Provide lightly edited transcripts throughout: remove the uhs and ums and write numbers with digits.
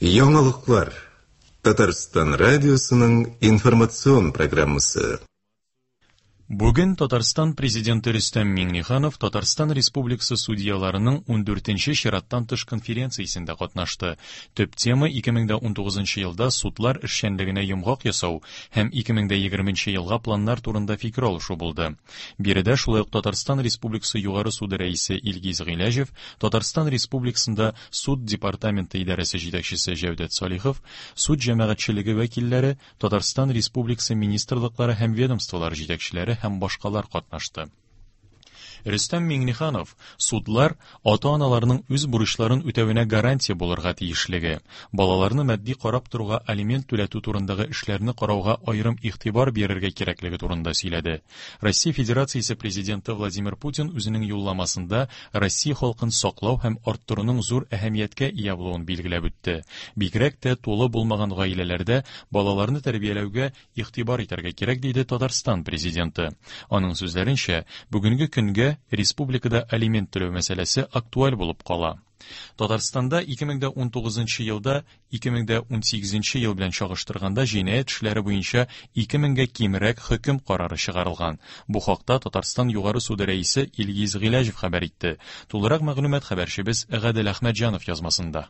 Яңалыклар. Татарстан радиосының информацион программасы. Бүген Татарстан президенты Рөстәм Миңнеханов Татарстан Республикасы судьяларының 14-нче чираттан тыш конференциясендә катнашты. Төп тема 2019 елда судлар эшчәнлегенә йомгак ясау һәм 2020 елга планнар турында фикер алышу булды. Биредә шулай ук Татарстан Республикасы Югары суды рәисе Илгиз Гыйләҗев, Татарстан Республикасында суд департаменты идарәсе җитәкчесе Җәүдәт Салихов, суд җәмәгатьчелеге вәкилләре, Татарстан Республикасы министрлыклары һәм ведомстволар җитәкчеләре һәм башкалар катнашты. Рөстәм Миңнеханов судлар ата-аналарның үз бурычларын үтәвенә гарантия булырга тиешлеге, балаларны матди карап торуга алимент түләтү турындагы эшләрне карауга аерым игътибар бирергә кирәклеге турында сөйләде. Россия Федерациясе президенты Владимир Путин үзенең юлламасында Россия халкын саклау һәм арттыруның зур әһәмияткә ия булуын билгеләп үтте. Бигрәк тә тулы булмаган гаиләләрдә балаларны тәрбияләүгә игътибар итәргә кирәк, диде Татарстан президенты. Аның сүзләренчә, бүгенге көнгә республикада алимент түләү мәсьәләсе актуаль булып кала. Татарстанда 2019 елда 2018 ел белән чагыштырганда җинаять эшләре буенча 2000-гә кимрәк хөкем карары чыгарылган. Бу хакта Татарстан Югары суды рәисе Илгиз Гыйләҗев хәбәр итте. Тулырак мәгълүмат хәбәрчебез Гадел Әхмәтҗанов язмасында.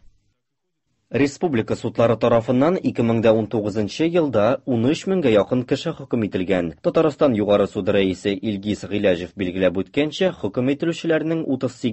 Республика судлары тарафыннан 2019 елда 13 меңгә якын кеше хөкем ителгән. Татарстан Югары суды рәисе Илгиз Гыйләҗев билгеләп үткәнчә, хөкем ителүчеләрнең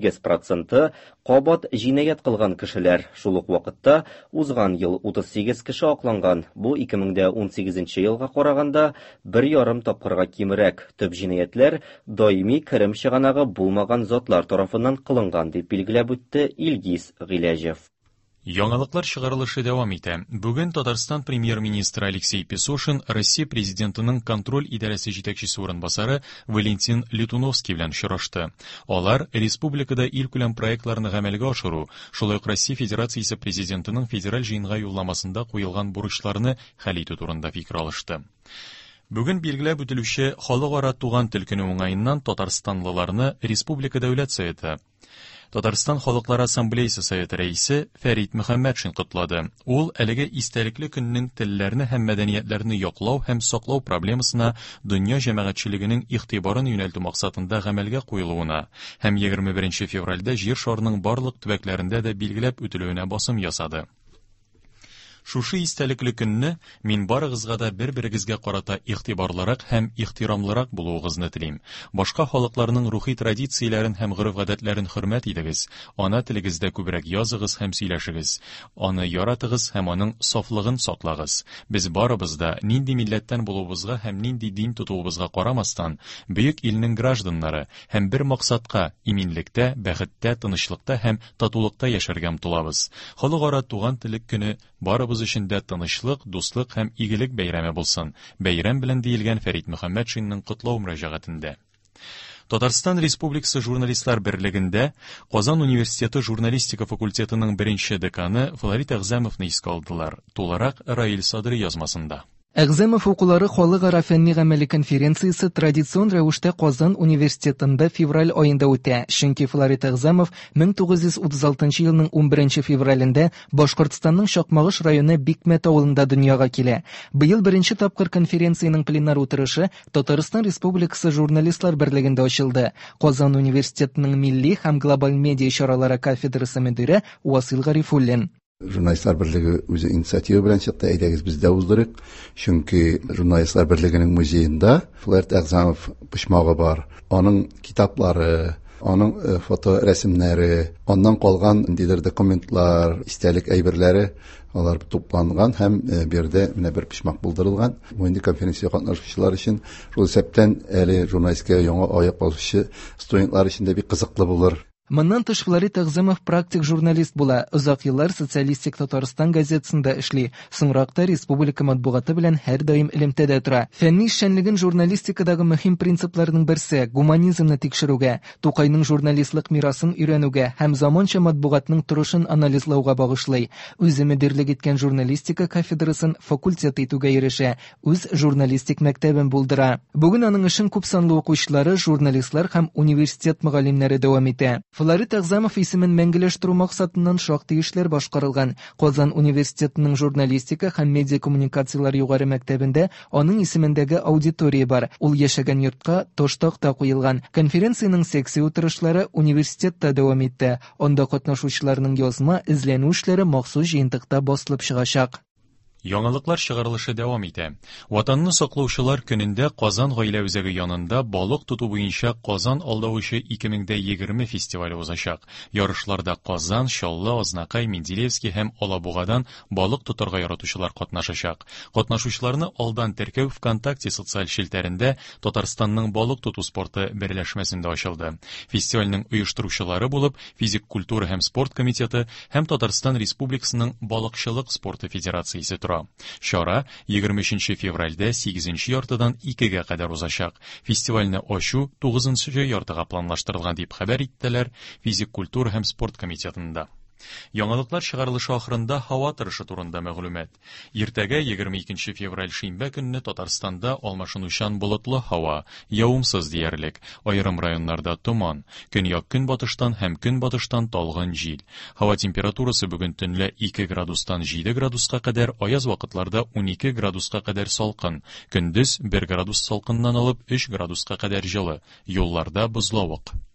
38% кабат җинаять кылган кешеләр. Шул ук вакытта узган ел 38 кеше акланган. Бу 2018 елга караганда 1,5 тапкырга кимрәк. Төп җинаятләр даими керем чыганагы булмаган затлар тарафыннан кылынган дип билгеләп үтте Илгиз Гыйләҗев. Яңалыклар чыгарылышы дәвам итә. Бүген Татарстан премьер-министры Алексей Песошин Россия президентының контроль идарәсе җитәкчесе урынбасары Валентин Летуновский белән очрашты. Алар республикада илкүләм проектларны гамәлгә ашыру, шулай ук Россия Федерациясе президентының федераль җыенга юлламасында куелган бурычларны хәл итү турында фикер алышты. Бүген билгеләп үтелүче Халыкара туган тел көне уңаеннан татарстанлыларны Республика Дәүләт Советы, Татарстан Халыклар Ассамблеясы Советы рәисе Фәрит Мөхәммәтшин котлады. Ул әлеге истәлекле көннең телләрне һәм мәдәниятләрне яклау һәм саклау проблемасына дөнья җәмәгатьчелегенең игътибарын юнәлтү максатында гамәлгә куелуына һәм 21 февральдә җир шарының барлык төбәкләрендә дә билгеләп үтелүенә басым ясады. Шушы истәлекле көнне мин барыгызга да бер-берегезгә карата игътибарлырак һәм ихтирамлырак булуыгызны телим. Башка халыкларның рухи традицияләрен һәм гореф-гадәтләрен хөрмәт итегез. Ана телегездә күбрәк языгыз һәм сөйләшегез. Аны яратыгыз һәм аның сафлыгын саклагыз. Без барыбыз да нинди милләттән булуыбызга һәм нинди дин тотуыбызга карамастан, бөек илнең гражданнары һәм бер максатка иминлектә, бәхеттә, тынычлыкта һәм татулыкта яшәргә омтылабыз. Халыкара туган тел көне барыбыз өчен дә тынычлык, дуслык һәм игелек бәйрәме булсын. Бәйрәм белән диелгән Фәрит Мөхәммәтшинның котлау мөрәҗәгатендә. Татарстан Республикасы журналистлар берлегендә Казан университеты журналистика факультетының беренче деканы Флорид Әгъзәмовны искә алдылар. Туларак Раил Садри язмасында. Әгъзәмов укулары халыкара фәнни гамәли конференциясе традицион рәвештә Казан университетында февраль аенда үтә. Чөнки Флорид Әгъзәмов 1936 елның 11 февралендә Башкортстанның Чакмагыш районы Бикмәт авылында дөньяга килә. Быел беренче тапкыр конференцияның пленар утырышы Татарстан Республикасы журналистлар берлегендә ачылды. Казан университетының милли һәм глобаль медиа чаралары кафедрасы мөдире Васил Гарифуллин. Журналистлар берлеге үзе инициатива белән чыкты, әйдәгез без дә уздырыйк. Чөнки журналистлар берлегенең музеенда Флорид Әгъзәмов почмагы бар. Аның китаплары, аның фото рәсемнәре, аннан калган дилер документлар, истәлек әйберләре алар тупланган һәм бердә менә бер почмак булдырылган. Мондый конференция катнашучылар өчен шул сәптән әле журналистика яңа аяк басучы студентлар өчен дә бик кызыклы булыр. Моннан тыш Флорид Әгъзәмов практик журналист була. Озак еллар социалистик Татарстан газетасында эшли. Соңракта республика матбугаты белән һәр даим элемтәдә тора. Фәнни эшчәнлеген журналистикадагы мөһим принципларның берсе гуманизмны тикшерүгә, Тукайның журналистлык мирасын өйрәнүгә һәм заманча матбугатның торышын анализлауга багышлый. Үзе мөдирлек иткән журналистика кафедрасын факультет итүгә ирешә, үз журналистик мәктәбен булдыра. Бүген аның эшен күп санлы укучылары, журналистлар һәм университет мөгаллимнәре дәвам итә. Флорид Әгъзамов исемен мәңгеләштерү максатыннан шактый эшләр башкарылган. Казан университетының журналистика һәм медиа коммуникациялар югары мәктәбендә аның исемендәге аудитория бар. Ул яшәгән йортка таш такта куелган. Конференциянең секция утырышлары университетта дәвам итте. Анда катнашучыларның язма, эзләнү эшләре махсус җыентыкта басылып чыгачак. Яңалыклар чыгарылышы дәвам итә. Ватанны саклаучылар көнендә Казан гаилә үзәге янында балык тоту буенча Казан алдавычы 2020 фестивале узачак. Ярышларда Казан, Чаллы, Азнакай, Менделеевский һәм Алабугадан балык тотарга яратучылар катнашачак. Катнашучыларны алдан теркәү ВКонтакте социаль шелтәрендә Татарстанның балык тоту спорты берләшмәсендә ачылды. Фестивальнең оештыручылары булып Физик культура һәм спорт комитеты һәм Татарстан Республикасының балыкчылык спорты федерациясе тора. Чара 23 февральдә 8 яртыдан 2-гә кадәр узачак. Фестивальне ачу 9 яртыга планлаштырылган дип хәбәр иттеләр Физик культура һәм спорт комитетында. Яңалыклар чыгарылышы ахырында һава торышы турында мәгълүмат. Иртәгә 22 февраль шимбә көнне Татарстанда алмашынучан болытлы һава, явымсыз диярлек, аерым районнарда туман, көньяк-көнбатыштан һәм көнбатыштан талгын җил. Һава температурасы бүген төнлә 2 градустан 7 градуска кадәр, аяз вакытларда 12 градуска кадәр салкын, көндез 1 градус салкыннан алып 3 градуска кадәр җылы, юлларда бозлавык.